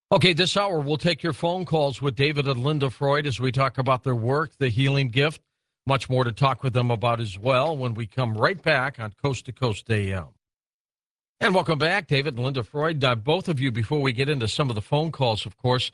Okay, this hour we'll take your phone calls with David and Linda Freud as we talk about their work, the healing gift. Much more to talk with them about as well when we come right back on Coast to Coast AM. And welcome back, David and Linda Freud. Both of you, before we get into some of the phone calls, of course,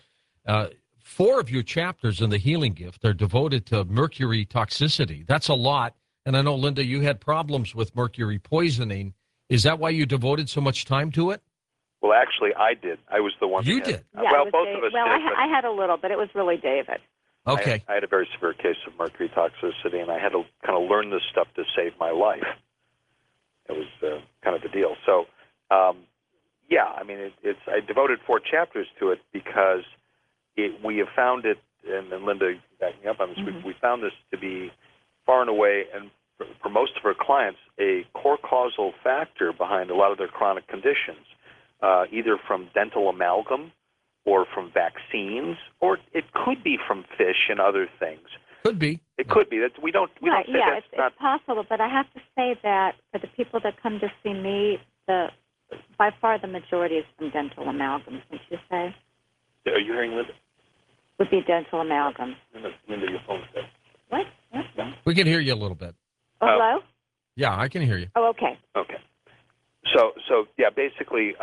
4 of your chapters in the healing gift are devoted to mercury toxicity. That's a lot. And I know, Linda, you had problems with mercury poisoning. Is that why you devoted so much time to it? Well, actually, I did. I was the one. You did? Yeah, well, both of us well, did. I had a little, but it was really David. Okay. I had a very severe case of mercury toxicity, and I had to kind of learn this stuff to save my life. It was kind of the deal. So, yeah, I mean, I devoted 4 chapters to it because we have found it, and Linda backed me up on this, we found this to be far and away, and for most of our clients, a core causal factor behind a lot of their chronic conditions. Either from dental amalgam or from vaccines, or it could be from fish and other things. Could be. It could be. We don't say yeah, that's not it's possible, but I have to say that for the people that come to see me, by far the majority is from dental amalgams, wouldn't you say? Are you hearing Linda? Would be dental amalgams. Linda, your phone's dead. What? We can hear you a little bit. Oh, hello? Yeah, I can hear you. Oh, okay. Okay. So yeah, basically,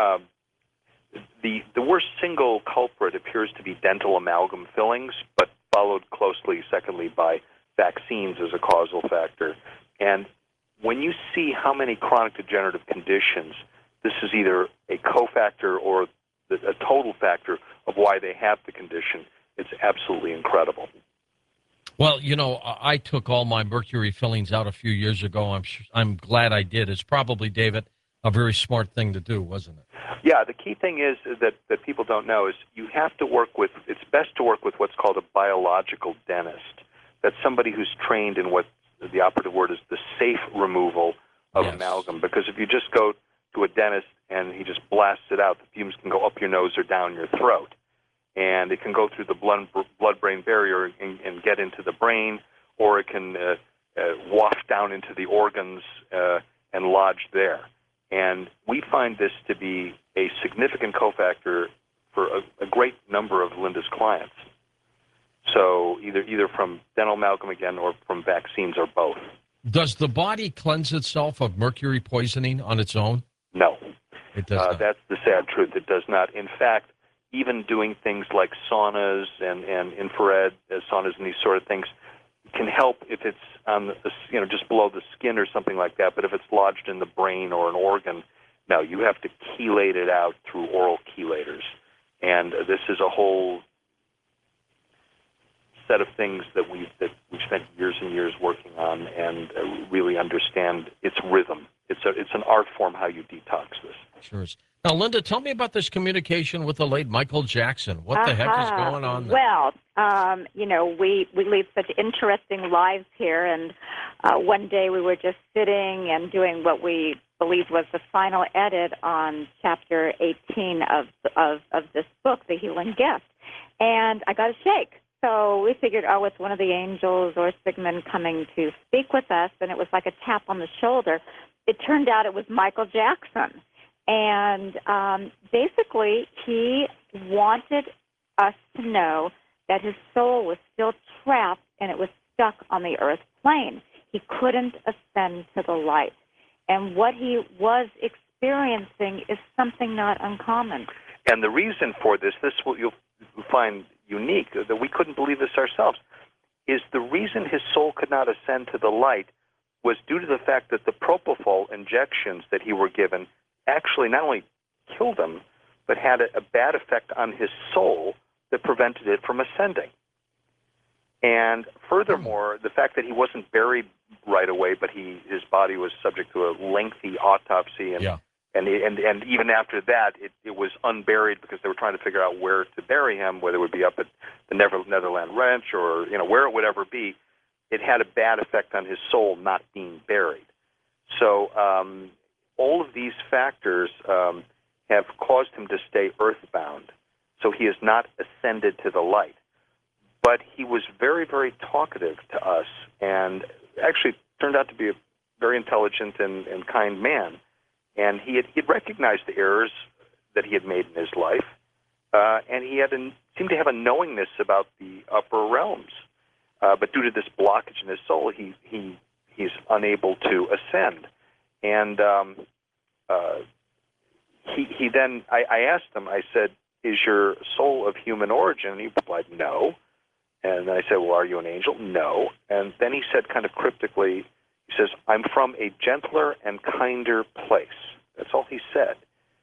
the worst single culprit appears to be dental amalgam fillings, but followed closely, secondly, by vaccines as a causal factor. And when you see how many chronic degenerative conditions, this is either a cofactor or a total factor of why they have the condition, it's absolutely incredible. Well, you know, I took all my mercury fillings out a few years ago. I'm glad I did. It's probably, David, a very smart thing to do, wasn't it? Yeah, the key thing is that people don't know is you have to work with, it's best to work with what's called a biological dentist. That's somebody who's trained in what the operative word is the safe removal of amalgam. Because if you just go to a dentist and he just blasts it out, the fumes can go up your nose or down your throat. And it can go through the blood-brain barrier and get into the brain, or it can waft down into the organs and lodge there. And we find this to be a significant cofactor for a great number of Linda's clients. So either from dental amalgam again or from vaccines or both. Does the body cleanse itself of mercury poisoning on its own? No. It does not. That's the sad truth. It does not. In fact, even doing things like saunas and infrared saunas and these sort of things can help if it's on the, just below the skin or something like that. But if it's lodged in the brain or an organ, no, you have to chelate it out through oral chelators. And this is a whole set of things that we've spent years and years working on and really understand its rhythm. It's an art form how you detox this. Sure is. Now, Linda, tell me about this communication with the late Michael Jackson. What the heck is going on there? Well, we lead such interesting lives here, and one day we were just sitting and doing what we believed was the final edit on Chapter 18 of this book, The Healing Gift, and I got a shake. So we figured, it's one of the angels or Sigmund coming to speak with us, and it was like a tap on the shoulder. It turned out it was Michael Jackson. And basically, he wanted us to know that his soul was still trapped and it was stuck on the earth plane. He couldn't ascend to the light. And what he was experiencing is something not uncommon. And the reason for this you'll find unique, that we couldn't believe this ourselves, is the reason his soul could not ascend to the light was due to the fact that the propofol injections that he were given actually not only killed him, but had a bad effect on his soul that prevented it from ascending. And furthermore, the fact that he wasn't buried right away, but his body was subject to a lengthy autopsy, and even after that, it was unburied because they were trying to figure out where to bury him, whether it would be up at the Netherland Ranch or where it would ever be. It had a bad effect on his soul not being buried. So all of these factors have caused him to stay earthbound. So he has not ascended to the light. But he was very, very talkative to us and actually turned out to be a very intelligent and kind man. And he had recognized the errors that he had made in his life, and he seemed to have a knowingness about the upper realms. But due to this blockage in his soul, he's unable to ascend. And he then, I asked him, I said, "Is your soul of human origin?" And he replied, "No." And then I said, "Well, are you an angel?" "No." And then he said kind of cryptically, he says, "I'm from a gentler and kinder place." That's all he said.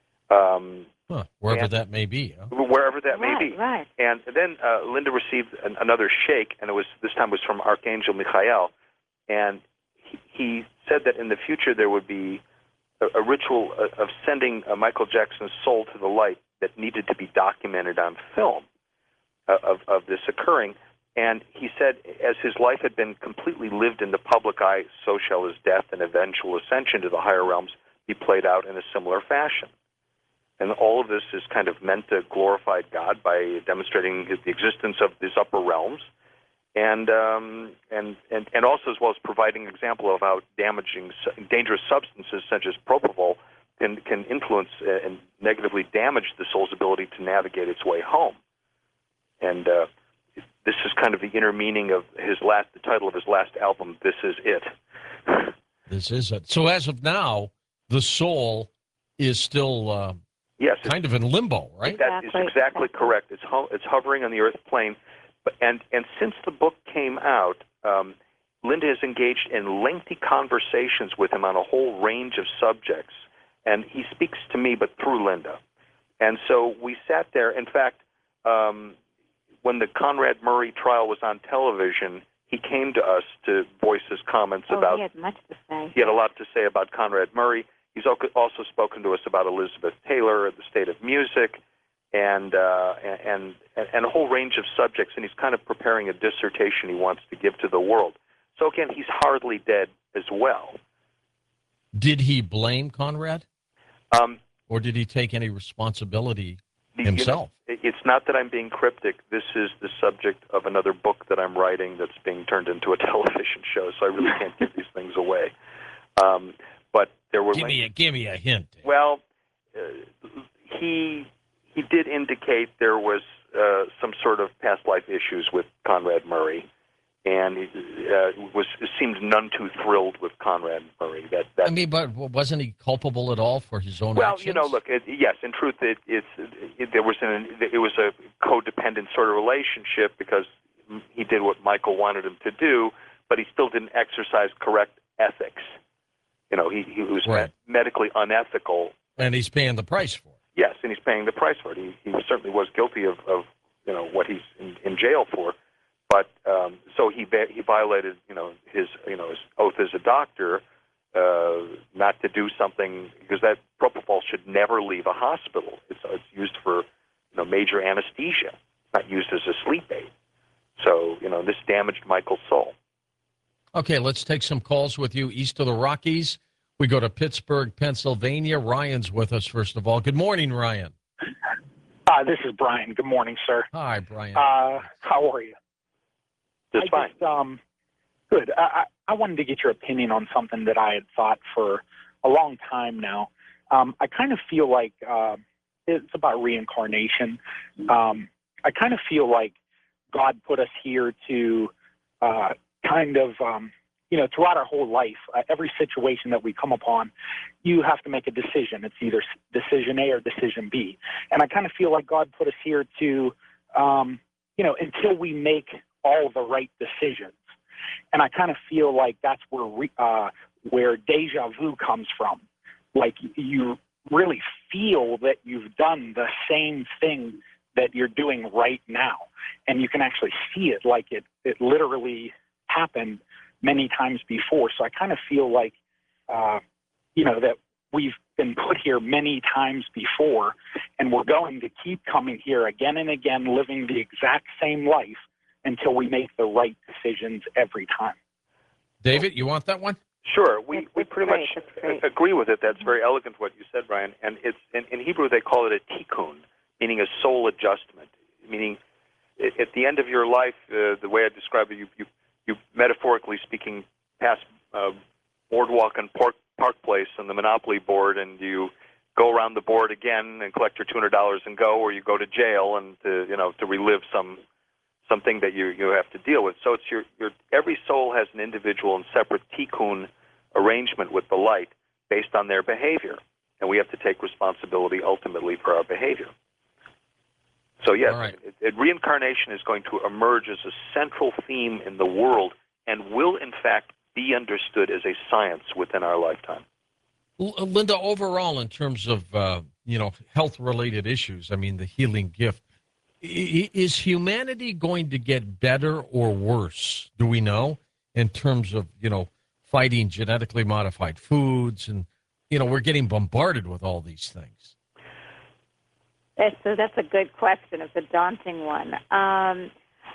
Wherever that may be. Huh? Wherever that may be. Right. And then Linda received another shake, and this time was from Archangel Michael, and he said that in the future there would be a ritual of sending Michael Jackson's soul to the light that needed to be documented on film of this occurring. And he said, as his life had been completely lived in the public eye, so shall his death and eventual ascension to the higher realms be played out in a similar fashion. And all of this is kind of meant to glorify God by demonstrating the existence of these upper realms, and also as well as providing an example of how dangerous substances such as propofol can influence and negatively damage the soul's ability to navigate its way home. And this is kind of the inner meaning of the title of his last album, This Is It. This is it. So as of now, the soul is still yes, kind of in limbo, right? That is exactly correct. It's hovering on the earth plane. And since the book came out, Linda has engaged in lengthy conversations with him on a whole range of subjects. And he speaks to me, but through Linda. And so we sat there. In fact, when the Conrad Murray trial was on television, he came to us to voice his comments about... He had much to say. He had a lot to say about Conrad Murray. He's also spoken to us about Elizabeth Taylor, the state of music, and a whole range of subjects, and he's kind of preparing a dissertation he wants to give to the world. So again, he's hardly dead as well. Did he blame Conrad? Or did he take any responsibility himself? It's not that I'm being cryptic. This is the subject of another book that I'm writing that's being turned into a television show, so I really can't give these things away. But there were... Give me a hint. Well, he did indicate there was some sort of past life issues with Conrad Murray, and seemed none too thrilled with Conrad Murray. But wasn't he culpable at all for his own actions? Well, look, yes, in truth, it was a codependent sort of relationship because he did what Michael wanted him to do, but he still didn't exercise correct ethics. He was medically unethical. And he's paying the price for it. Yes, and he's paying the price for it. He certainly was guilty of what he's in jail for. But so he violated his oath as a doctor not to do something, because that propofol should never leave a hospital. It's used for major anesthesia, not used as a sleep aid. So this damaged Michael's soul. Okay, let's take some calls with you east of the Rockies. We go to Pittsburgh, Pennsylvania. Ryan's with us, first of all. Good morning, Ryan. This is Brian. Good morning, sir. Hi, Brian. How are you? Just fine. Good. I wanted to get your opinion on something that I had thought for a long time now. I kind of feel like it's about reincarnation. I kind of feel like God put us here to throughout our whole life, every situation that we come upon, you have to make a decision. It's either decision A or decision B. And I kind of feel like God put us here to, until we make all the right decisions. And I kind of feel like that's where deja vu comes from. Like you really feel that you've done the same thing that you're doing right now. And you can actually see it like it literally happened many times before. So I kind of feel like, that we've been put here many times before, and we're going to keep coming here again and again, living the exact same life until we make the right decisions every time. David, you want that one? Sure. We pretty much agree with it. That's very elegant what you said, Brian. And it's in Hebrew they call it a tikkun, meaning a soul adjustment, meaning at the end of your life, the way I describe it, you metaphorically speaking, pass Boardwalk and Park Place on the Monopoly board, and you go around the board again and collect your $200 and go, or you go to jail and to relive something that you have to deal with. So it's your every soul has an individual and separate tikkun arrangement with the light based on their behavior, and we have to take responsibility ultimately for our behavior. So yes, All right. Reincarnation is going to emerge as a central theme in the world and will in fact be understood as a science within our lifetime. Linda, overall, in terms of health-related issues, I mean, the healing gift, is humanity going to get better or worse? Do we know, in terms of fighting genetically modified foods, and we're getting bombarded with all these things? So that's a good question. It's a daunting one. I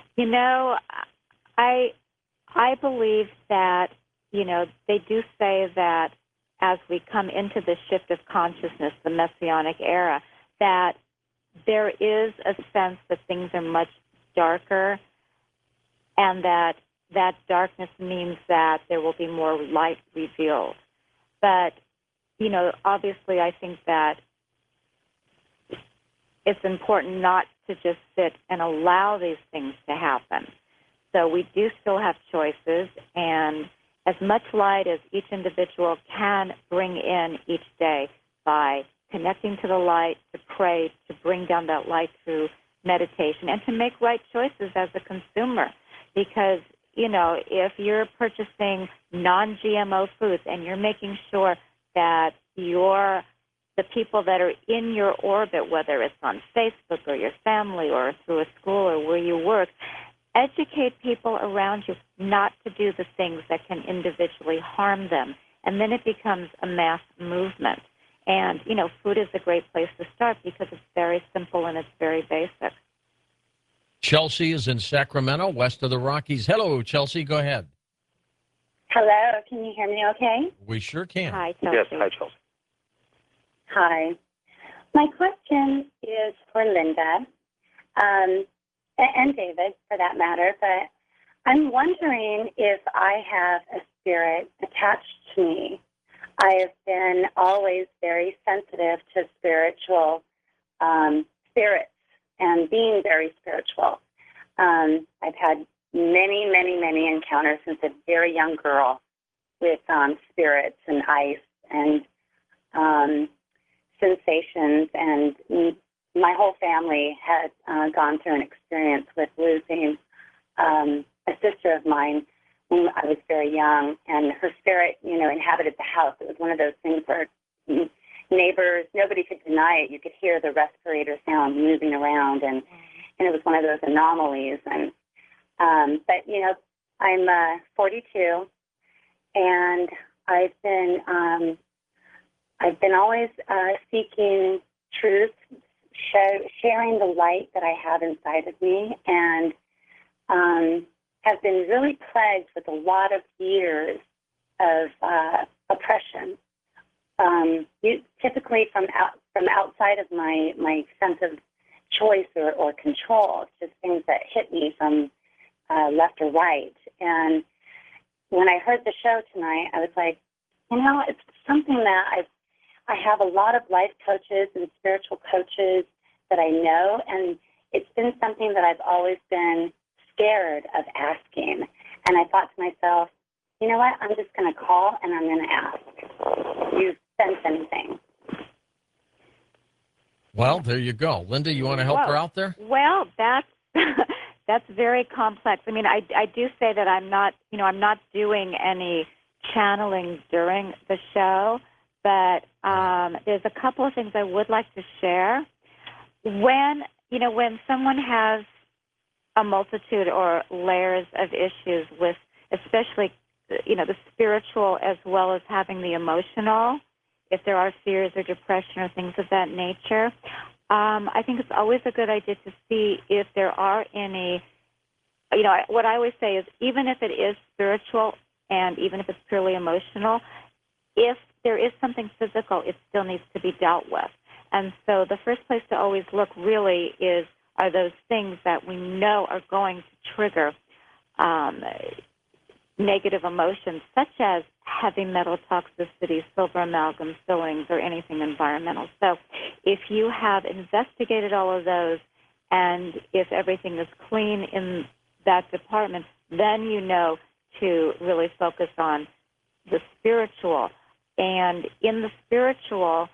believe that they do say that as we come into the shift of consciousness, the Messianic era, that there is a sense that things are much darker, and that darkness means that there will be more light revealed. But, obviously I think that it's important not to just sit and allow these things to happen. So we do still have choices, and as much light as each individual can bring in each day by connecting to the light, to pray, to bring down that light through meditation, and to make right choices as a consumer. Because, if you're purchasing non-GMO foods and you're making sure that the people that are in your orbit, whether it's on Facebook or your family or through a school or where you work, educate people around you not to do the things that can individually harm them. And then it becomes a mass movement. And, food is a great place to start because it's very simple and it's very basic. Chelsea is in Sacramento, west of the Rockies. Hello, Chelsea. Go ahead. Hello. Can you hear me okay? We sure can. Hi, Chelsea. Yes, hi, Chelsea. Hi. My question is for Linda, and David, for that matter, but I'm wondering if I have a spirit attached to me. I have been always very sensitive to spiritual spirits and being very spiritual. I've had many, many, many encounters since a very young girl with spirits and ice and sensations, and my whole family had gone through an experience with losing a sister of mine when I was very young, and her spirit, inhabited the house. It was one of those things where neighbors, nobody could deny it. You could hear the respirator sound moving around, and it was one of those anomalies. And but I'm 42, and I've been always seeking truth, sharing the light that I have inside of me, and have been really plagued with a lot of years of oppression. Typically from outside of my sense of choice or control, just things that hit me from left or right. And when I heard the show tonight, I was like, it's something that I have a lot of life coaches and spiritual coaches that I know, and it's been something that I've always been scared of asking. And I thought to myself, you know what, I'm just going to call and I'm going to ask. Do you sense anything? Well, there you go. Linda, you want to help her out there? Well, that's that's very complex. I mean, I do say that I'm not doing any channeling during the show, but there's a couple of things I would like to share. When someone has a multitude or layers of issues with, especially, the spiritual as well as having the emotional, if there are fears or depression or things of that nature, I think it's always a good idea to see if there are any, what I always say is, even if it is spiritual and even if it's purely emotional, if there is something physical, it still needs to be dealt with. And so the first place to always look really are those things that we know are going to trigger negative emotions such as heavy metal toxicity, silver amalgam fillings, or anything environmental. So if you have investigated all of those and if everything is clean in that department, then you know to really focus on the spiritual. And in the spiritual,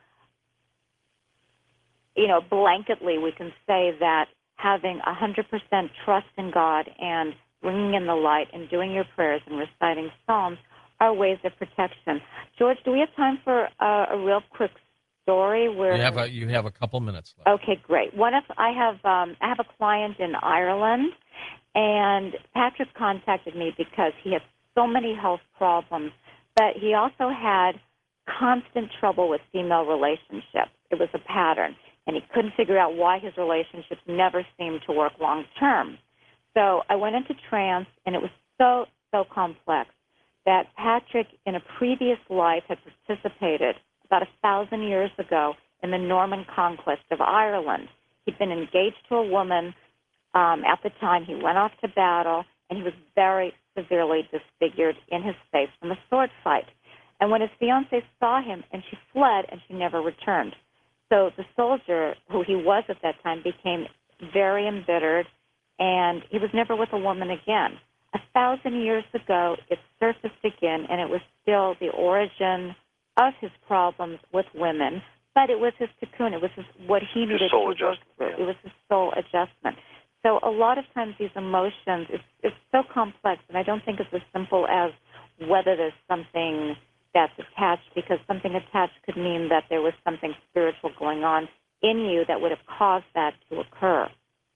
blanketly we can say that having 100% trust in God and bringing in the light and doing your prayers and reciting Psalms are ways of protection. George, do we have time for a real quick story? Where You have a couple minutes left. Okay, great. I have a client in Ireland, and Patrick contacted me because he had so many health problems, but he also had constant trouble with female relationships. It was a pattern, and he couldn't figure out why his relationships never seemed to work long term. So I went into trance, and it was so complex that Patrick, in a previous life, had participated about 1,000 years ago in the Norman conquest of Ireland. He'd been engaged to a woman at the time. He went off to battle, and he was very severely disfigured in his face from a sword fight. And when his fiancée saw him, and she fled, and she never returned. So the soldier, who he was at that time, became very embittered, and he was never with a woman again. 1,000 years ago, it surfaced again, and it was still the origin of his problems with women, but it was his cocoon. It was what he needed to work through. It was his soul adjustment. So a lot of times these emotions, it's so complex, and I don't think it's as simple as whether there's something that's attached, because something attached could mean that there was something spiritual going on in you that would have caused that to occur.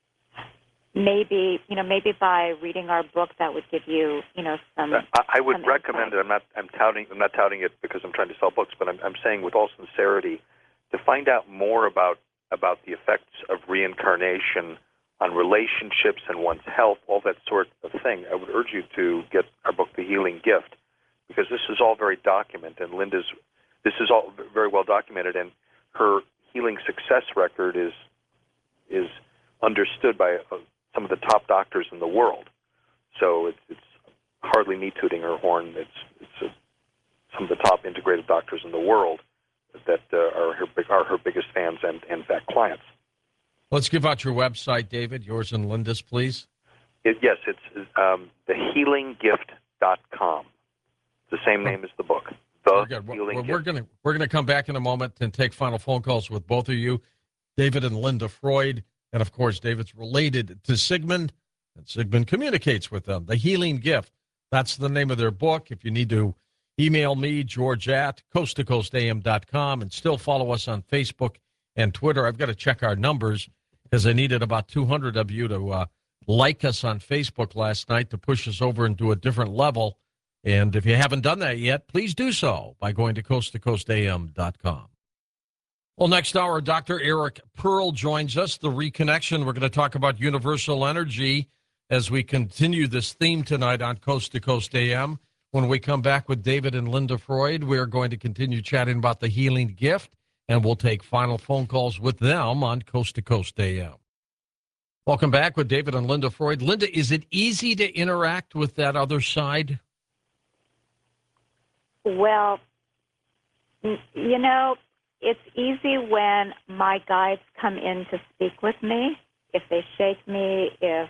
Maybe by reading our book, that would give you, some. I would recommend it. I'm not touting it because I'm trying to sell books, but I'm saying with all sincerity, to find out more about the effects of reincarnation on relationships and one's health, all that sort of thing. I would urge you to get our book, The Healing Gift, because this is all very documented, and this is all very well documented, and her healing success record is understood by some of the top doctors in the world. So it's hardly me tooting her horn. It's some of the top integrative doctors in the world that are her biggest fans and in fact clients. Let's give out your website, David, yours and Linda's, please. Yes, it's thehealinggift.com. The same name as the book. We're going to come back in a moment and take final phone calls with both of you, David and Linda Freud. And, of course, David's related to Sigmund, and Sigmund communicates with them. The Healing Gift, that's the name of their book. If you need to email me, George at coasttocoastam.com, and still follow us on Facebook and Twitter. I've got to check our numbers because I needed about 200 of you to like us on Facebook last night to push us over into a different level. And if you haven't done that yet, please do so by going to coasttocoastam.com. Well, next hour, Dr. Eric Pearl joins us, The Reconnection. We're going to talk about universal energy as we continue this theme tonight on Coast to Coast AM. When we come back with David and Linda Freud, we're going to continue chatting about the healing gift, and we'll take final phone calls with them on Coast to Coast AM. Welcome back with David and Linda Freud. Linda, is it easy to interact with that other side? Well, it's easy when my guides come in to speak with me. If they shake me, if,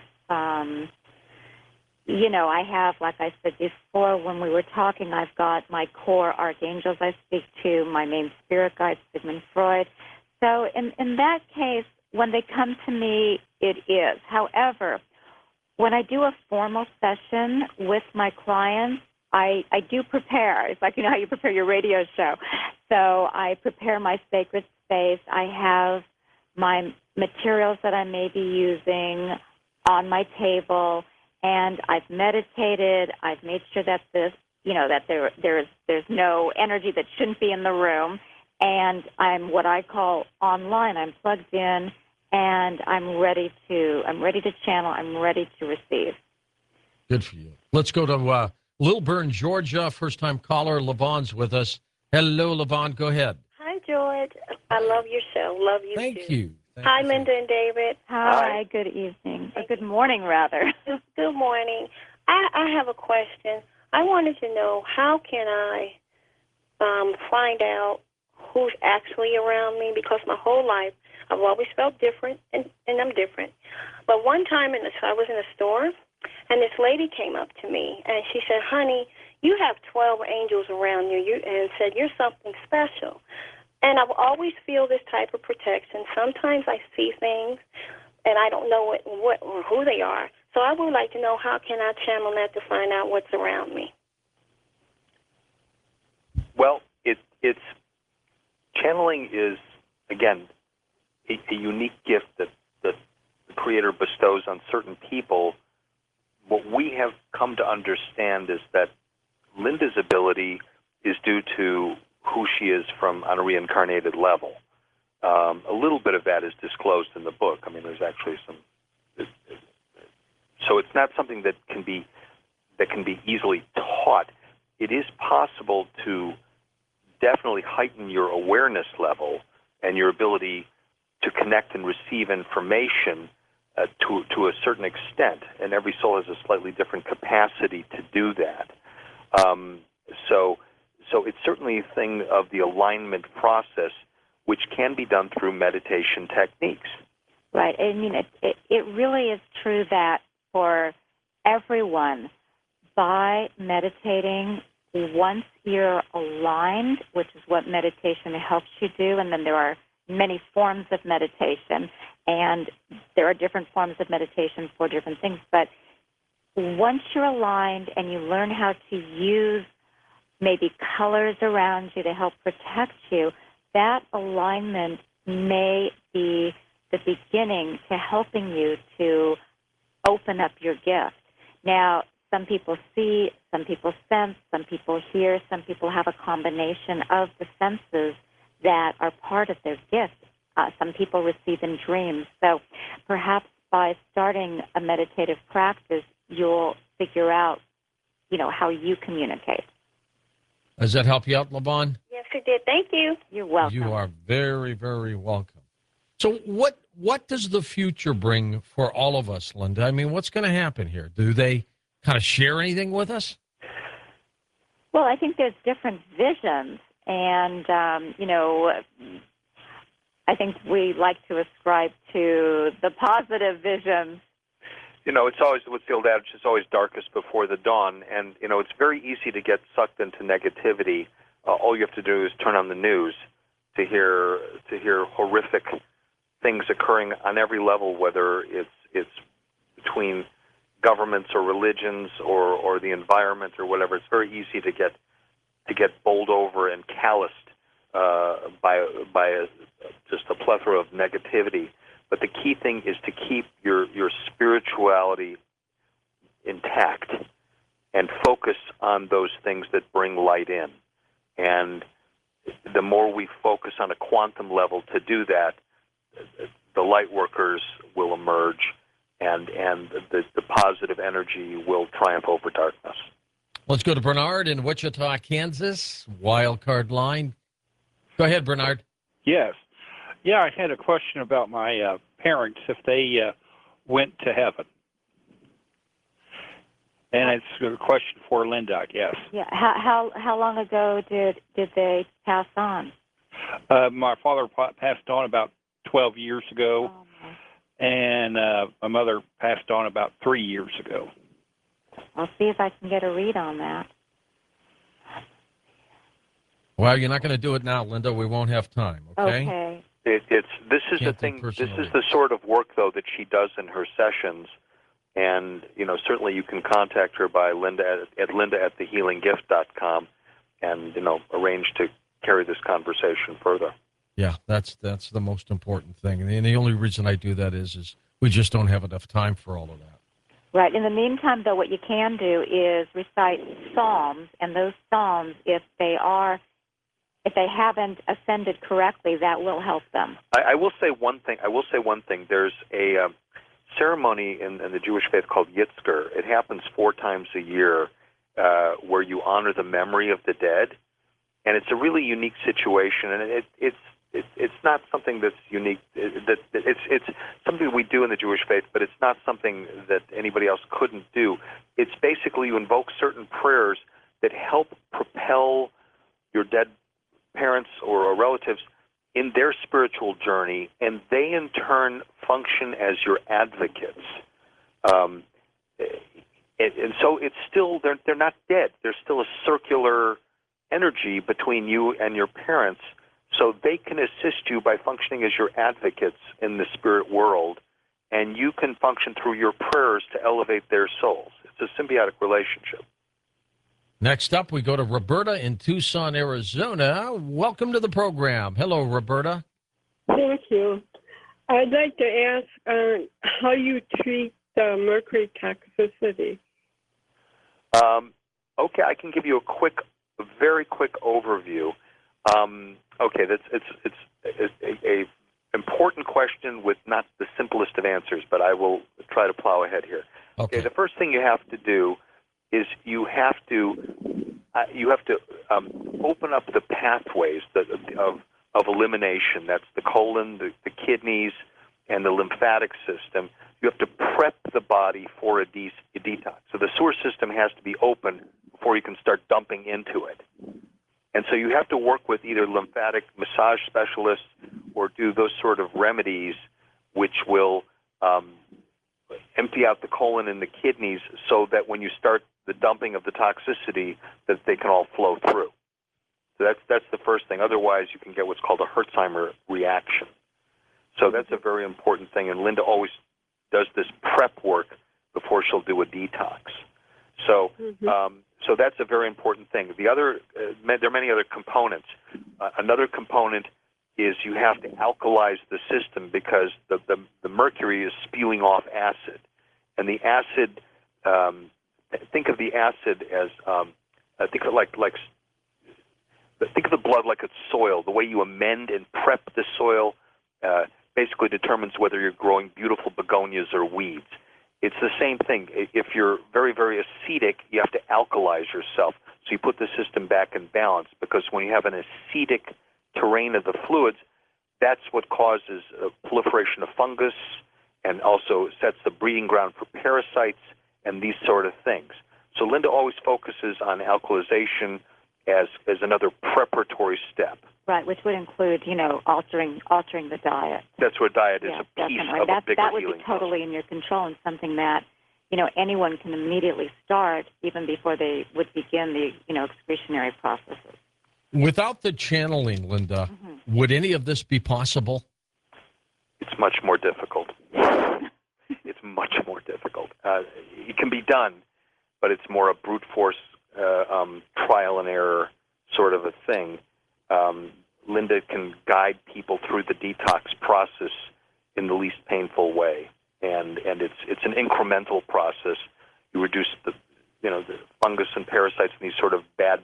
I have, like I said before when we were talking, I've got my core archangels I speak to, my main spirit guide, Sigmund Freud. So in that case, when they come to me, it is. However, when I do a formal session with my clients, I do prepare. It's like, how you prepare your radio show. So I prepare my sacred space. I have my materials that I may be using on my table, and I've meditated. I've made sure that there's no energy that shouldn't be in the room, and I'm what I call online. I'm plugged in, and I'm ready to channel. I'm ready to receive. Good for you. Let's go to Lilburn, Georgia. First-time caller, Levon's with us. Hello, Levon. Go ahead. Hi, George. I love your show. Love you, Thank too. you. Hi, Linda and David. Hi. Good evening. Or good morning, rather. Good morning. I have a question. I wanted to know, how can I find out who's actually around me, because my whole life I've always felt different, and I'm different. But one time I was in a store, and this lady came up to me, and she said, "Honey, you have 12 angels around you," and said, "You're something special." And I've always feel this type of protection. Sometimes I see things, and I don't know what or who they are. So I would like to know, how can I channel that to find out what's around me? Well, it's channeling is, again, a unique gift that the Creator bestows on certain people. What we have come to understand is that Linda's ability is due to who she is on a reincarnated level. A little bit of that is disclosed in the book. I mean, there's actually some. So it's not something that can be easily taught. It is possible to definitely heighten your awareness level and your ability to connect and receive information to a certain extent. And every soul has a slightly different capacity to do that. So it's certainly a thing of the alignment process, which can be done through meditation techniques. Right. I mean, it really is true that for everyone, by meditating, once you're aligned, which is what meditation helps you do, and then there are many forms of meditation, and there are different forms of meditation for different things, but once you're aligned and you learn how to use maybe colors around you to help protect you, that alignment may be the beginning to helping you to open up your gift. Now, some people see, some people sense, some people hear, some people have a combination of the senses that are part of their gift. Some people receive in dreams. So perhaps by starting a meditative practice, you'll figure out, how you communicate. Does that help you out, LaVon? Yes, it did. Thank you. You're welcome. You are very, very welcome. So what does the future bring for all of us, Linda? I mean, what's going to happen here? Do they kind of share anything with us? Well, I think there's different visions, and, I think we like to ascribe to the positive visions. It's always, what's the old adage, it's always darkest before the dawn, and, it's very easy to get sucked into negativity. All you have to do is turn on the news to hear horrific things occurring on every level, whether it's between governments or religions or the environment or whatever. It's very easy to get bowled over and calloused by just a plethora of negativity. But the key thing is to keep your spirituality intact and focus on those things that bring light in. And the more we focus on a quantum level to do that, the light workers will emerge, and the positive energy will triumph over darkness. Let's go to Bernard in Wichita, Kansas. Wild card line. Go ahead, Bernard. Yes. Yeah, I had a question about my parents, if they went to heaven. And it's a question for Linda, I guess. Yeah. How long ago did they pass on? My father passed on about 12 years ago, and my mother passed on about 3 years ago. I'll see if I can get a read on that. Well, you're not going to do it now, Linda. We won't have time, okay? Okay. This is the thing. This is the sort of work, though, that she does in her sessions. And, certainly you can contact her by Linda at linda@thehealinggift.com and, arrange to carry this conversation further. Yeah, that's the most important thing. And the only reason I do that is we just don't have enough time for all of that. Right. In the meantime, though, what you can do is recite psalms, and those psalms, if they haven't ascended correctly, that will help them. I will say one thing. There's a ceremony in the Jewish faith called Yitzker. It happens 4 times a year, where you honor the memory of the dead, and it's a really unique situation. And it's not something that's unique. It's something we do in the Jewish faith, but it's not something that anybody else couldn't do. It's basically you invoke certain prayers that help propel your dead parents or relatives in their spiritual journey, and they in turn function as your advocates. And so it's still, they're not dead. There's still a circular energy between you and your parents, so they can assist you by functioning as your advocates in the spirit world, and you can function through your prayers to elevate their souls. It's a symbiotic relationship. Next up, we go to Roberta in Tucson, Arizona. Welcome to the program. Hello, Roberta. Thank you. I'd like to ask how you treat mercury toxicity. Okay, I can give you a very quick overview. Okay, it's a important question with not the simplest of answers, but I will try to plow ahead here. Okay, the first thing you have to do is you have to open up the pathways of elimination. That's the colon, the kidneys, and the lymphatic system. You have to prep the body for a detox. So the sewer system has to be open before you can start dumping into it. And so you have to work with either lymphatic massage specialists or do those sort of remedies which will empty out the colon and the kidneys so that when you start the dumping of the toxicity, that they can all flow through. So that's the first thing. Otherwise, you can get what's called a Hertzheimer reaction. So that's a very important thing, and Linda always does this prep work before she'll do a detox. So, so that's a very important thing. The other, there are many other components. Another component is you have to alkalize the system because the mercury is spewing off acid, and the acid. Think of the acid as think of think of the blood like it's soil. The way you amend and prep the soil basically determines whether you're growing beautiful begonias or weeds. It's the same thing. If you're very, very acetic, you have to alkalize yourself. So you put the system back in balance, because when you have an acidic terrain of the fluids, that's what causes proliferation of fungus and also sets the breeding ground for parasites and these sort of things. So Linda always focuses on alkalization as another preparatory step. Right, which would include, altering the diet. That's what diet is, a piece definitely. of a bigger that would healing be totally in your control, and something that, anyone can immediately start even before they would begin the, excretionary processes. Without the channeling, Linda, would any of this be possible? It's much more difficult. It's much more difficult. It can be done, but it's more a brute force trial and error sort of a thing. Linda can guide people through the detox process in the least painful way, and it's an incremental process. You reduce the fungus and parasites and these sort of bad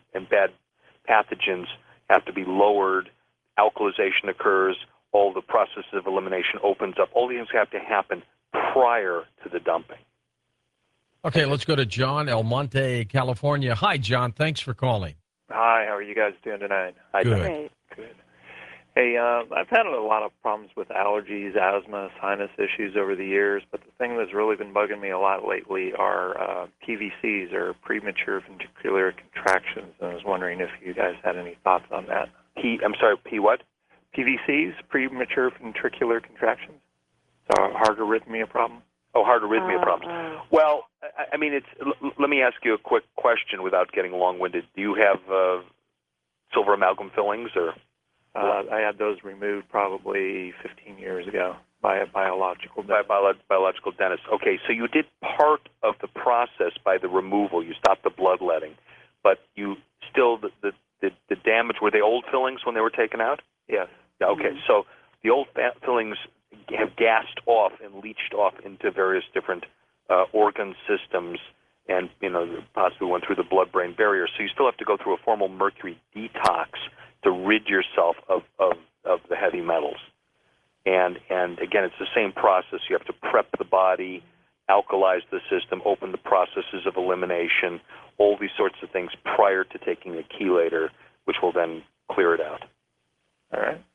pathogens have to be lowered. Alkalization occurs. All the processes of elimination opens up. All these things have to happen prior to the dumping. Okay, let's go to John, El Monte, California. Hi, John. Thanks for calling. Hi, how are you guys doing tonight? Good. Good. Hey, I've had a lot of problems with allergies, asthma, sinus issues over the years, but the thing that's really been bugging me a lot lately are PVCs, or premature ventricular contractions, and I was wondering if you guys had any thoughts on that. I'm sorry, P what? PVCs, premature ventricular contractions. So heart arrhythmia problem? Oh, heart arrhythmia problems. Well, I mean, let me ask you a quick question without getting long-winded. Do you have silver amalgam fillings, or? I had those removed probably 15 years ago by a biological dentist. By a biological dentist. Okay, so you did part of the process by the removal. You stopped the bloodletting, but you still the damage. Were they old fillings when they were taken out? Yes. Yeah, okay, so the old fillings have gassed off and leached off into various different organ systems, and possibly went through the blood-brain barrier. So you still have to go through a formal mercury detox to rid yourself of the heavy metals. And again, it's the same process. You have to prep the body, alkalize the system, open the processes of elimination, all these sorts of things prior to taking the chelator, which will then clear it out. All right.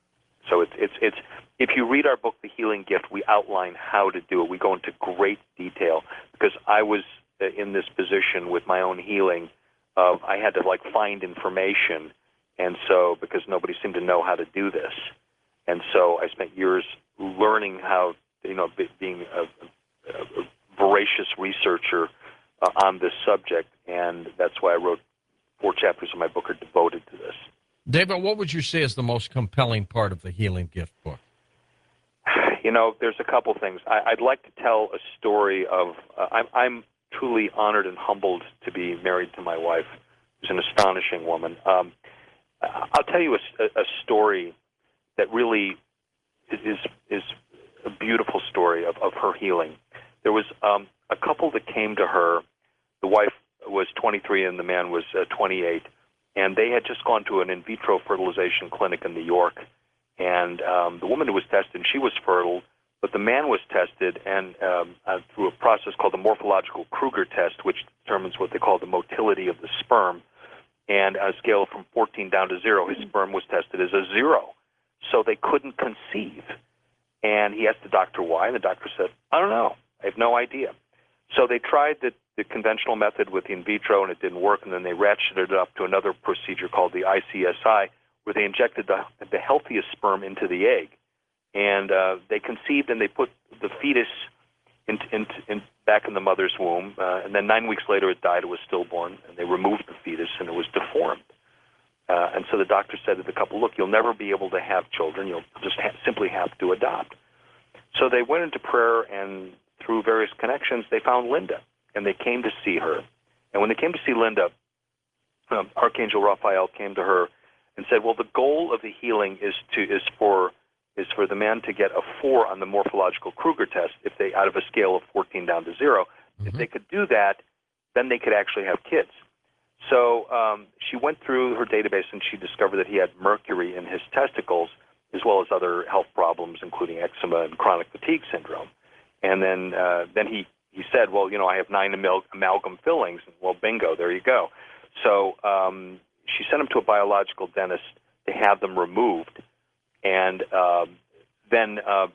So it's if you read our book, The Healing Gift, we outline how to do it. We go into great detail because I was in this position with my own healing. I had to find information, and so because nobody seemed to know how to do this, and so I spent years learning how, being a voracious researcher on this subject, and that's why I wrote 4 chapters of my book are devoted to this. David, what would you say is the most compelling part of the Healing Gift book? There's a couple things. I'd like to tell a story of, I'm truly honored and humbled to be married to my wife, who's an astonishing woman. I'll tell you a story that really is a beautiful story of her healing. There was a couple that came to her. The wife was 23 and the man was 28, and they had just gone to an in vitro fertilization clinic in New York. And the woman was tested, she was fertile, but the man was tested and through a process called the morphological Kruger test, which determines what they call the motility of the sperm. And on a scale from 14 down to 0, his sperm was tested as a 0. So they couldn't conceive. And he asked the doctor why, and the doctor said, I don't know. I have no idea. So they tried the conventional method with the in vitro, and it didn't work, and then they ratcheted it up to another procedure called the ICSI, where they injected the healthiest sperm into the egg. And they conceived, and they put the fetus back in the mother's womb, and then 9 weeks later it died. It was stillborn, and they removed the fetus, and it was deformed. And so the doctor said to the couple, look, you'll never be able to have children. You'll just simply have to adopt. So they went into prayer, and through various connections, they found Linda, and they came to see her. And when they came to see Linda, Archangel Raphael came to her and said, well, the goal of the healing is for the man to get a 4 on the morphological Kruger test, if they, out of a scale of 14 down to 0. Mm-hmm. If they could do that, then they could actually have kids. So she went through her database, and she discovered that he had mercury in his testicles, as well as other health problems, including eczema and chronic fatigue syndrome. And then he said, well, I have 9 amalgam fillings. Well, bingo, there you go. So she sent him to a biological dentist to have them removed. And then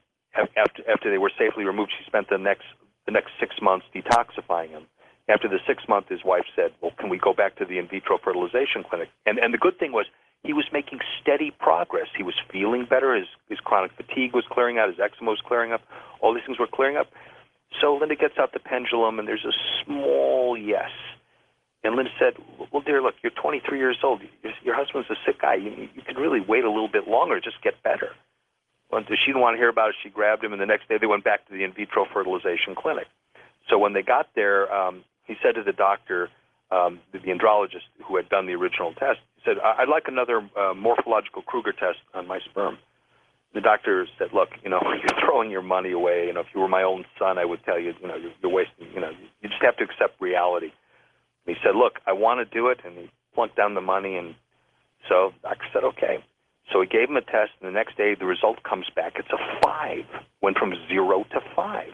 after they were safely removed, she spent the next 6 months detoxifying him. After the 6th month, his wife said, well, can we go back to the in vitro fertilization clinic? And the good thing was he was making steady progress. He was feeling better. His chronic fatigue was clearing out. His eczema was clearing up. All these things were clearing up. So Linda gets out the pendulum, and there's a small yes. And Linda said, well, dear, look, you're 23 years old. Your husband's a sick guy. You could really wait a little bit longer, just get better. Well, she didn't want to hear about it. She grabbed him, and the next day they went back to the in vitro fertilization clinic. So when they got there, he said to the doctor, the andrologist who had done the original test, he said, I'd like another morphological Kruger test on my sperm. The doctor said, look, you're throwing your money away. If you were my own son, I would tell you, you're wasting, you just have to accept reality. And he said, look, I want to do it, and he plunked down the money, and so the doctor said, okay. So he gave him a test, and the next day the result comes back. It's a 5, went from 0 to 5.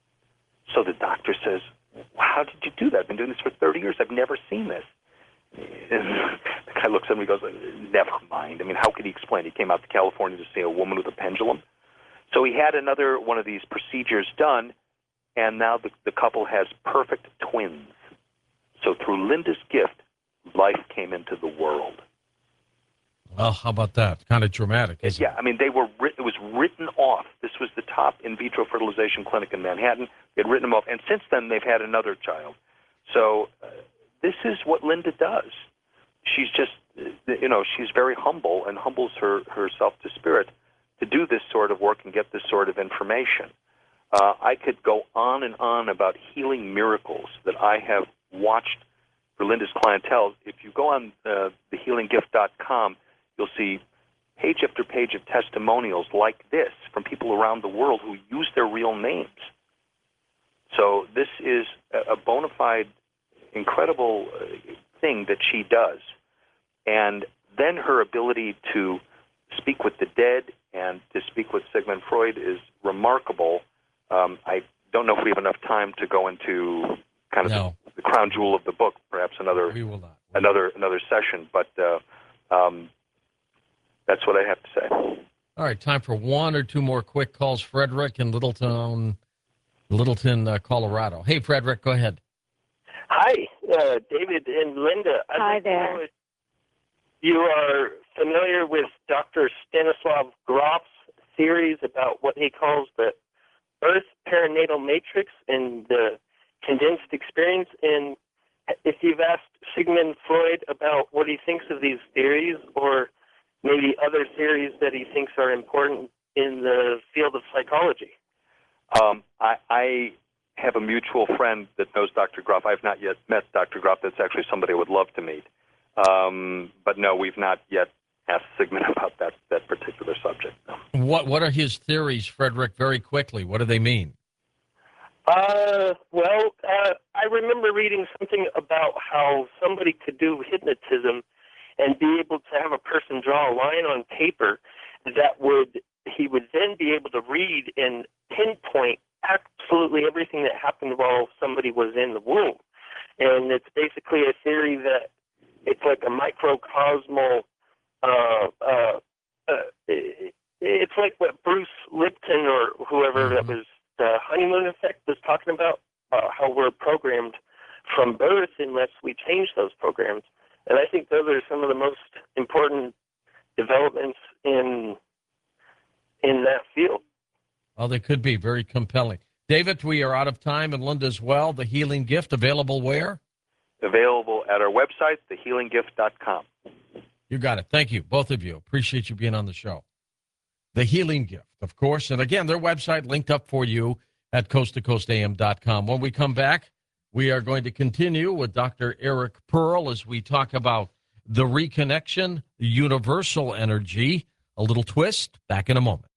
So the doctor says, how did you do that? I've been doing this for 30 years. I've never seen this. And the guy looks at him and he goes, never mind. I mean, how could he explain? He came out to California to see a woman with a pendulum. So he had another one of these procedures done, and now the couple has perfect twins. So through Linda's gift, life came into the world. Well, how about that? Kind of dramatic, isn't it? Yeah, I mean, it was written off. This was the top in vitro fertilization clinic in Manhattan. They had written them off, and since then they've had another child. So this is what Linda does. She's just, she's very humble and humbles herself to spirit to do this sort of work and get this sort of information. I could go on and on about healing miracles that I have watched for Linda's clientele. If you go on thehealinggift.com, you'll see page after page of testimonials like this from people around the world who use their real names. So this is a bona fide, incredible thing that she does. And then her ability to speak with the dead and to speak with Sigmund Freud is remarkable. I don't know if we have enough time to go into kind of the crown jewel of the book, perhaps another session, but that's what I have to say. All right, time for one or two more quick calls. Frederick in Littleton, Colorado. Hey, Frederick, go ahead. Hi, David and Linda. Hi there. If you are familiar with Dr. Stanislav Grof's theories about what he calls the Earth perinatal matrix and the condensed experience, and if you've asked Sigmund Freud about what he thinks of these theories, or maybe other theories that he thinks are important in the field of psychology. I have a mutual friend that knows Dr. Grof. I've not yet met Dr. Grof. That's actually somebody I would love to meet. But no, we've not yet asked Sigmund about that particular subject. No. What are his theories, Frederick, very quickly? What do they mean? I remember reading something about how somebody could do hypnotism and be able to have a person draw a line on paper that he would then be able to read and pinpoint absolutely everything that happened while somebody was in the womb. And it's basically a theory that it's like a microcosmal, it's like what Bruce Lipton or whoever that was, the honeymoon effect was talking about, how we're programmed from birth unless we change those programs. And I think those are some of the most important developments in that field. Well, they could be very compelling. David, we are out of time, and Linda as well. The Healing Gift, available where? Available at our website, thehealinggift.com. You got it. Thank you, both of you. Appreciate you being on the show. The Healing Gift, of course. And again, their website linked up for you at coasttocoastam.com. When we come back, we are going to continue with Dr. Eric Pearl as we talk about the reconnection, the universal energy, a little twist. Back in a moment.